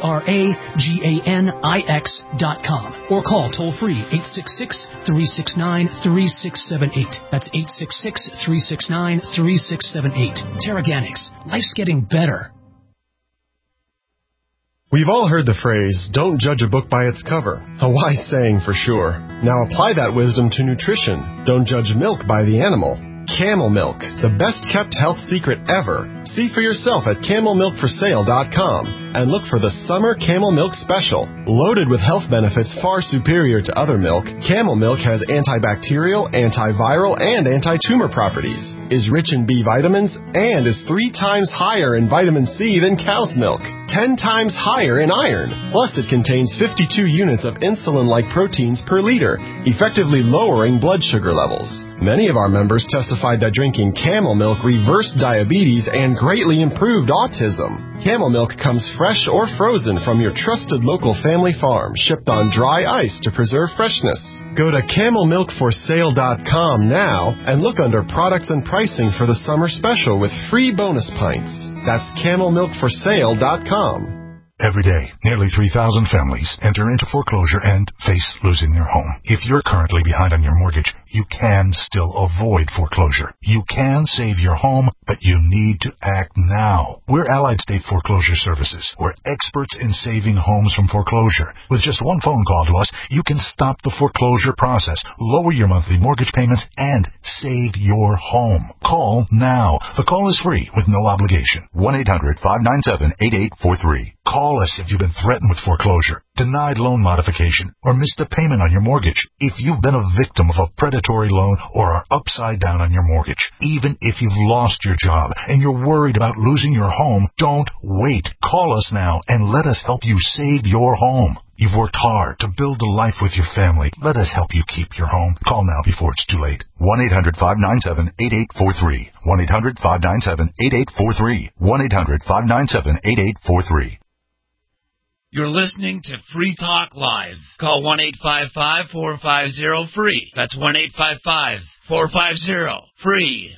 TerraGanix.com or call toll-free 866-369-3678. That's 866-369-3678. Terraganics. Life's getting better. We've all heard the phrase, don't judge a book by its cover. A wise saying for sure. Now apply that wisdom to nutrition. Don't judge milk by the animal. Camel Milk, the best-kept health secret ever. See for yourself at CamelMilkForSale.com and look for the Summer Camel Milk Special. Loaded with health benefits far superior to other milk, Camel Milk has antibacterial, antiviral, and anti-tumor properties, is rich in B vitamins, and is 3 times higher in vitamin C than cow's milk, 10 times higher in iron. Plus, it contains 52 units of insulin-like proteins per liter, effectively lowering blood sugar levels. Many of our members testified that drinking Camel Milk reversed diabetes and greatly improved autism. Camel Milk comes fresh or frozen from your trusted local family farm, shipped on dry ice to preserve freshness. Go to CamelMilkForSale.com now and look under products and pricing for the summer special with free bonus pints. That's CamelMilkForSale.com. Every day, nearly 3,000 families enter into foreclosure and face losing their home. If you're currently behind on your mortgage, you can still avoid foreclosure. You can save your home, but you need to act now. We're Allied State Foreclosure Services. We're experts in saving homes from foreclosure. With just one phone call to us, you can stop the foreclosure process, lower your monthly mortgage payments, and save your home. Call now. The call is free with no obligation. 1-800-597-8843. Call us if you've been threatened with foreclosure, denied loan modification, or missed a payment on your mortgage. If you've been a victim of a predatory loan or are upside down on your mortgage, even if you've lost your job and you're worried about losing your home, don't wait. Call us now and let us help you save your home. You've worked hard to build a life with your family. Let us help you keep your home. Call now before it's too late. 1-800-597-8843. 1-800-597-8843. 1-800-597-8843. You're listening to Free Talk Live. Call 1-855-450-FREE. That's 1-855-450-FREE.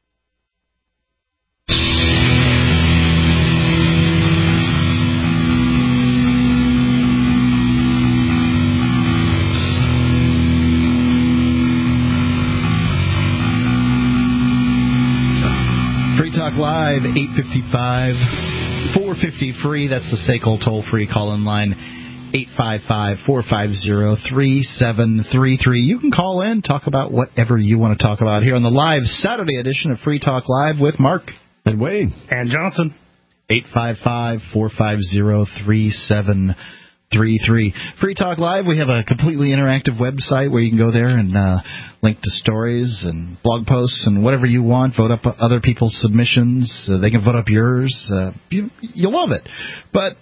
Free Talk Live, 855-450-FREE. That's the SACL toll-free call-in line, 855-450-3733. You can call in, talk about whatever you want to talk about here on the live Saturday edition of Free Talk Live with Mark. And Wayne. And Johnson. 855-450-3733. Free Talk Live, we have a completely interactive website where you can go there and link to stories and blog posts and whatever you want. Vote up other people's submissions. They can vote up yours. You'll love it. But,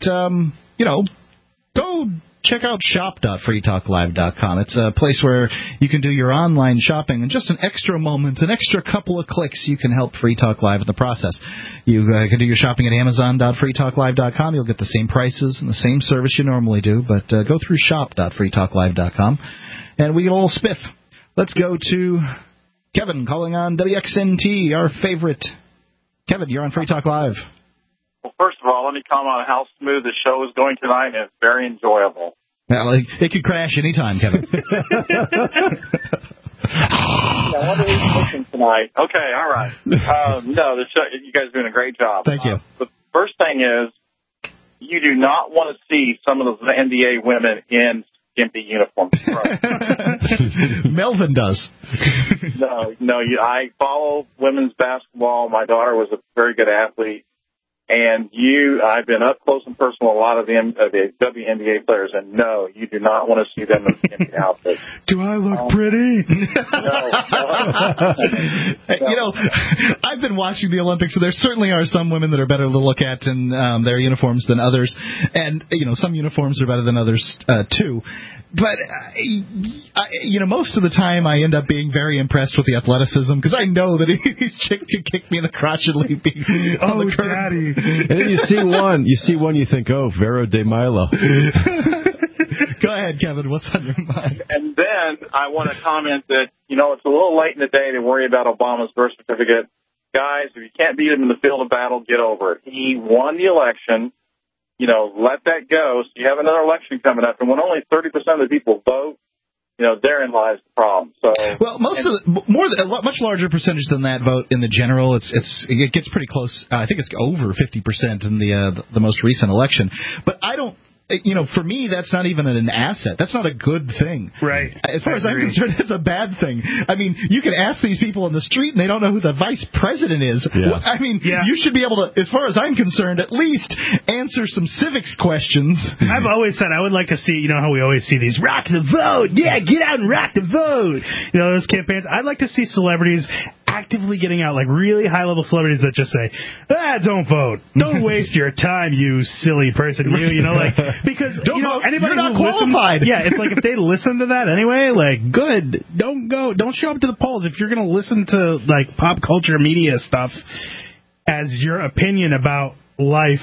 go check out shop.freetalklive.com. It's a place where you can do your online shopping in just an extra moment, an extra couple of clicks. You can help Free Talk Live in the process. You can do your shopping at amazon.freetalklive.com. You'll get the same prices and the same service you normally do, but go through shop.freetalklive.com, and we get a little spiff. Let's go to Kevin calling on WXNT, our favorite. Kevin, you're on Free Talk Live. Well, first of all, let me comment on how smooth the show is going tonight, and it's very enjoyable. Well, it could crash anytime, Kevin. What are we thinking tonight? Okay, all right. No, the show, you guys are doing a great job. Thank you. The first thing is, you do not want to see some of those NBA women in skimpy uniforms. Melvin does. No, I follow women's basketball. My daughter was a very good athlete. And I've been up close and personal with a lot of the WNBA players, and no, you do not want to see them in the outfit. Do I look pretty? No. I've been watching the Olympics, so there certainly are some women that are better to look at in their uniforms than others, and some uniforms are better than others too. But most of the time I end up being very impressed with the athleticism because I know that these chicks can kick me in the crotch and leave me on the curb. Daddy. And then you see one, you think, oh, Vero de Milo. Go ahead, Kevin. What's on your mind? And then I want to comment that, it's a little late in the day to worry about Obama's birth certificate. Guys, if you can't beat him in the field of battle, get over it. He won the election. Let that go. So you have another election coming up, and when only 30% of the people vote, therein lies the problem. So, well, a much larger percentage than that vote in the general. It gets pretty close. I think it's over 50% in the most recent election. But I don't for me, that's not even an asset. That's not a good thing. Right. As far as I'm concerned, it's a bad thing. I mean, you can ask these people on the street, and they don't know who the vice president is. Yeah. I mean, you should be able to, as far as I'm concerned, at least answer some civics questions. I've always said I would like to see, you know how we always see these rock the vote. Yeah, get out and rock the vote. You know, those campaigns. I'd like to see celebrities actively getting out, like really high-level celebrities that just say, don't vote. Don't waste your time, you silly person. You know, like, because, anybody you're not who qualified. it's like if they listen to that anyway, like, good. Don't show up to the polls. If you're going to listen to, like, pop culture media stuff as your opinion about life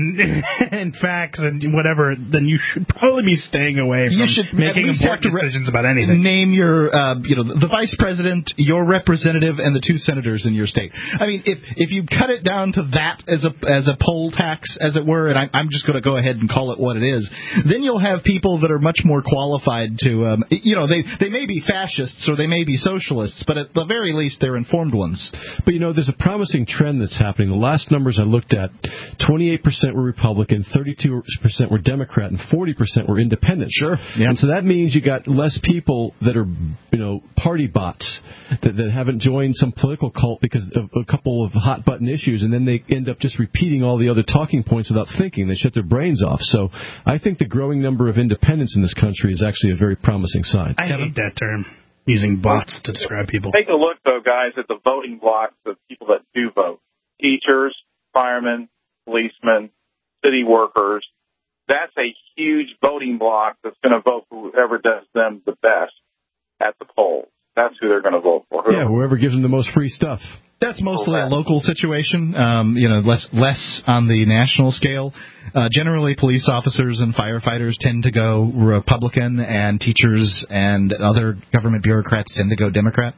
and facts and whatever, then you should probably be staying away from making important decisions about anything. Name your, the vice president, your representative, and the 2 senators in your state. I mean, if you cut it down to that as a poll tax, as it were, and I'm just going to go ahead and call it what it is, then you'll have people that are much more qualified to, they may be fascists or they may be socialists, but at the very least they're informed ones. But there's a promising trend that's happening. The last numbers I looked at, 28% were Republican, 32% were Democrat, and 40% were independent. Sure. Yeah. And so that means you got less people that are, party bots that haven't joined some political cult because of a couple of hot button issues, and then they end up just repeating all the other talking points without thinking. They shut their brains off. So I think the growing number of independents in this country is actually a very promising sign. I hate that term, using bots to describe people. Take a look, though, guys, at the voting blocks of people that do vote. Teachers, firemen, policemen, city workers. That's a huge voting block that's going to vote for whoever does them the best at the polls. That's who they're going to vote for. Whoever gives them the most free stuff. That's mostly a local situation, less on the national scale. Generally, police officers and firefighters tend to go Republican, and teachers and other government bureaucrats tend to go Democrat.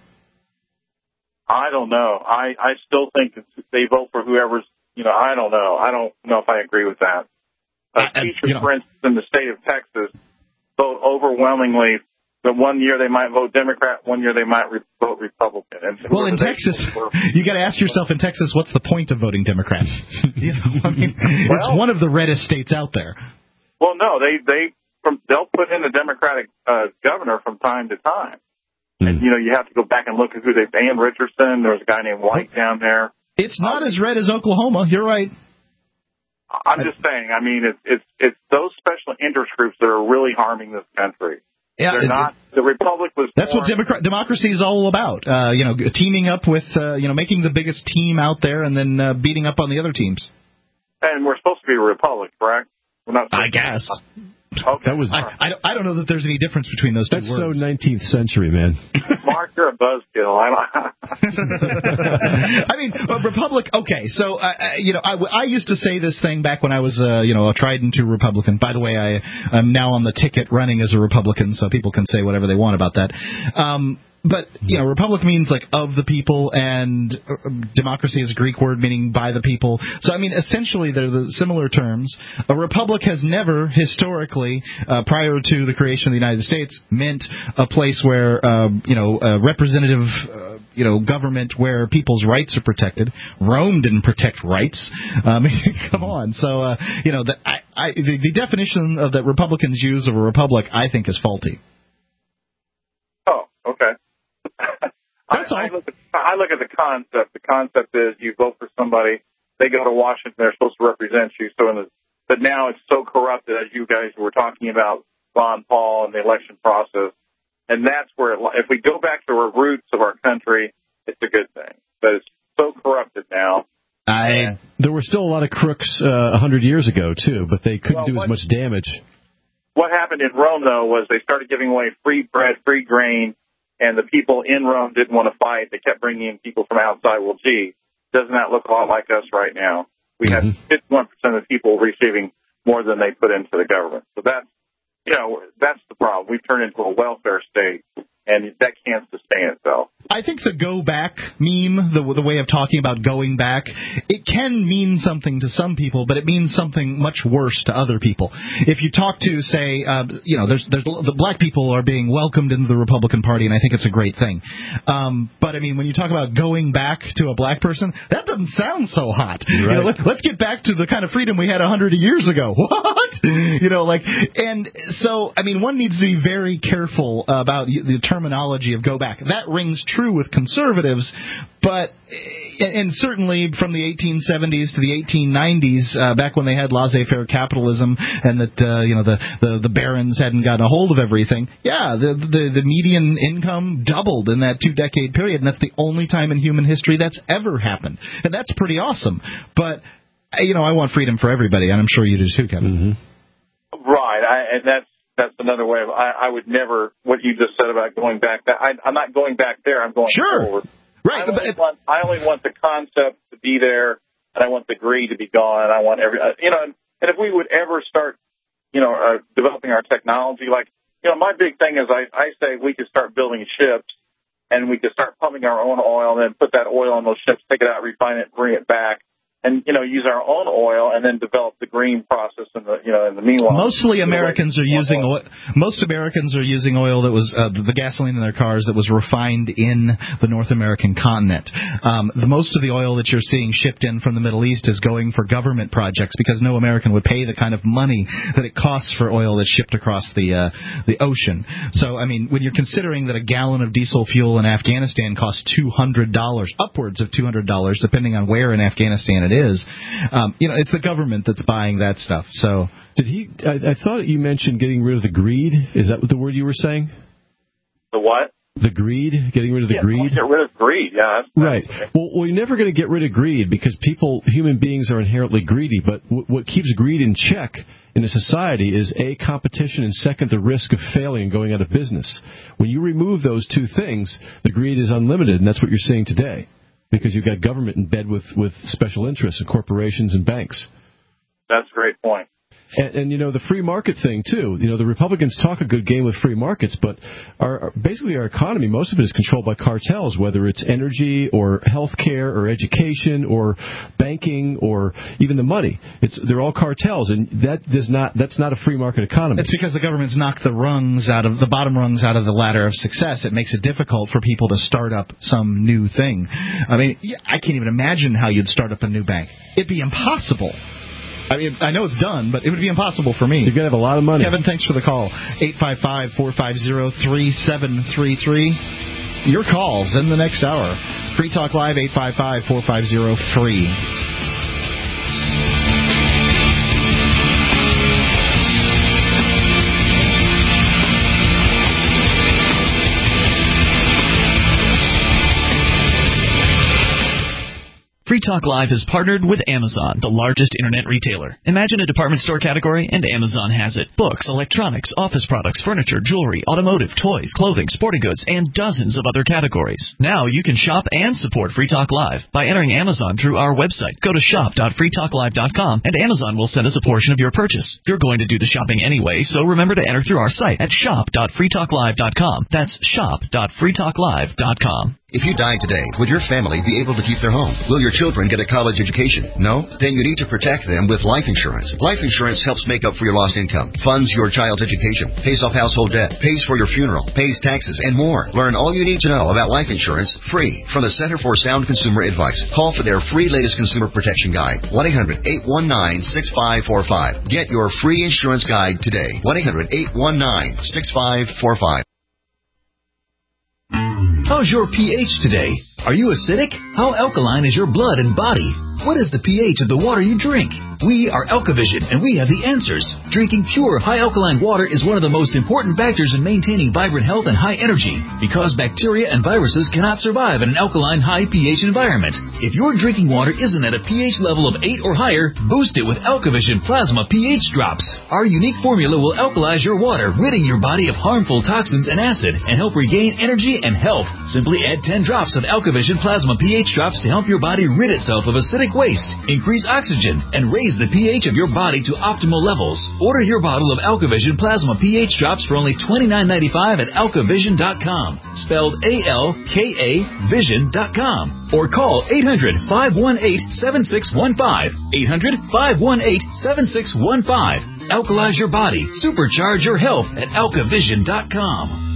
I don't know. I still think they vote for whoever's, I don't know. I don't know if I agree with that. Teachers, for instance, in the state of Texas, vote overwhelmingly. The one year they might vote Democrat, one year they might vote Republican. And in Texas, you got to ask yourself, in Texas, what's the point of voting Democrat? It's one of the reddest states out there. Well, no, they'll put in a Democratic governor from time to time. And, you have to go back and look at who they Ann Richardson. There was a guy named White down there. It's not as red as Oklahoma. You're right. I'm just saying. I mean, it's those special interest groups that are really harming this country. Yeah, they're not. The Republic was. That's what democracy is all about. Teaming up with, making the biggest team out there and then beating up on the other teams. And we're supposed to be a republic, correct? We're not. I guess. Okay. That was. I don't know that there's any difference between those two words. That's so 19th century, man. Mark, you're a buzzkill. I mean, Republic. Okay, so I used to say this thing back when I was a tried and true Republican. By the way, I'm now on the ticket running as a Republican, so people can say whatever they want about that. But, republic means, like, of the people, and democracy is a Greek word meaning by the people. So, I mean, essentially, they're the similar terms. A republic has never, historically, prior to the creation of the United States, meant a place where, a representative, government where people's rights are protected. Rome didn't protect rights. Come on. So, the definition of that Republicans use of a republic, I think, is faulty. Oh, okay. That's all. I look at the concept. The concept is you vote for somebody, they go to Washington, they're supposed to represent you. But now it's so corrupted, as you guys were talking about, Ron Paul and the election process. And that's where, if we go back to our roots of our country, it's a good thing. But it's so corrupted now. There were still a lot of crooks 100 years ago, too, but they couldn't do as much damage. What happened in Rome, though, was they started giving away free bread, free grain, and the people in Rome didn't want to fight. They kept bringing in people from outside. Well, gee, doesn't that look a lot like us right now? We have 51% of the people receiving more than they put into the government. So that's the problem. We've turned into a welfare state, and that can't sustain itself. I think the go back meme, the way of talking about going back, it can mean something to some people, but it means something much worse to other people. If you talk to, say, there's the black people are being welcomed into the Republican Party, and I think it's a great thing. But I mean, when you talk about going back to a black person, that doesn't sound so hot. Right. Let's get back to the kind of freedom we had 100 years ago. What? And so, I mean, one needs to be very careful about the terminology of go back. That rings true with conservatives, but, and certainly from the 1870s to the 1890s, back when they had laissez-faire capitalism and that, the barons hadn't gotten a hold of everything, the median income doubled in that 2-decade period, and that's the only time in human history that's ever happened. And that's pretty awesome. But, I want freedom for everybody, and I'm sure you do too, Kevin. Mm-hmm. Right, and that's another way of, I would never, what you just said about going back, I'm not going back there, I'm going forward. Right. I only want the concept to be there, and I want the greed to be gone, and I want and if we would ever start, developing our technology, my big thing is I say we could start building ships, and we could start pumping our own oil, and then put that oil on those ships, take it out, refine it, bring it back, and use our own oil, and then develop the green process in the meanwhile. Most Americans are using oil that was the gasoline in their cars that was refined in the North American continent. Most of the oil that you're seeing shipped in from the Middle East is going for government projects because no American would pay the kind of money that it costs for oil that's shipped across the ocean. So, I mean, when you're considering that a gallon of diesel fuel in Afghanistan costs $200, upwards of $200, depending on where in Afghanistan it is, it's the government that's buying that stuff. So, I thought you mentioned getting rid of the greed. Is that the word you were saying? The what? The greed, getting rid of the greed. Get rid of greed. Yeah. Right. Well, you're never going to get rid of greed because human beings are inherently greedy. But what keeps greed in check in a society is A, competition, and second, the risk of failing and going out of business. When you remove those two things, the greed is unlimited, and that's what you're seeing today. Because you've got government in bed with special interests and corporations and banks. That's a great point. And the free market thing, too. The Republicans talk a good game with free markets, but basically our economy, most of it is controlled by cartels, whether it's energy or healthcare or education or banking or even the money. They're all cartels, and that's not a free market economy. It's because the government's knocked the bottom rungs out of the ladder of success. It makes it difficult for people to start up some new thing. I mean, I can't even imagine how you'd start up a new bank. It'd be impossible. I mean, I know it's done, but it would be impossible for me. You're going to have a lot of money. Kevin, thanks for the call. 855-450-3733. Your calls in the next hour. Free Talk Live, 855-450-FREE. Free Talk Live is partnered with Amazon, the largest internet retailer. Imagine a department store category, and Amazon has it. Books, electronics, office products, furniture, jewelry, automotive, toys, clothing, sporting goods, and dozens of other categories. Now you can shop and support Free Talk Live by entering Amazon through our website. Go to shop.freetalklive.com, and Amazon will send us a portion of your purchase. You're going to do the shopping anyway, so remember to enter through our site at shop.freetalklive.com. That's shop.freetalklive.com. If you died today, would your family be able to keep their home? Will your children get a college education? No? Then you need to protect them with life insurance. Life insurance helps make up for your lost income, funds your child's education, pays off household debt, pays for your funeral, pays taxes, and more. Learn all you need to know about life insurance free from the Center for Sound Consumer Advice. Call for their free latest consumer protection guide. 1-800-819-6545. Get your free insurance guide today. 1-800-819-6545. How's your pH today? Are you acidic? How alkaline is your blood and body? What is the pH of the water you drink? We are Alkavision, and we have the answers. Drinking pure, high alkaline water is one of the most important factors in maintaining vibrant health and high energy, because bacteria and viruses cannot survive in an alkaline, high pH environment. If your drinking water isn't at a pH level of 8 or higher, boost it with Alkavision Plasma pH Drops. Our unique formula will alkalize your water, ridding your body of harmful toxins and acid, and help regain energy and health. Simply add 10 drops of Alkavision Plasma pH Drops to help your body rid itself of acidic waste, increase oxygen, and raise the pH of your body to optimal levels. Order your bottle of Alkavision Plasma pH Drops for only $29.95 at alkavision.com, spelled A-L-K-A vision.com, or call 800-518-7615, 800-518-7615. Alkalize your body, supercharge your health at alkavision.com.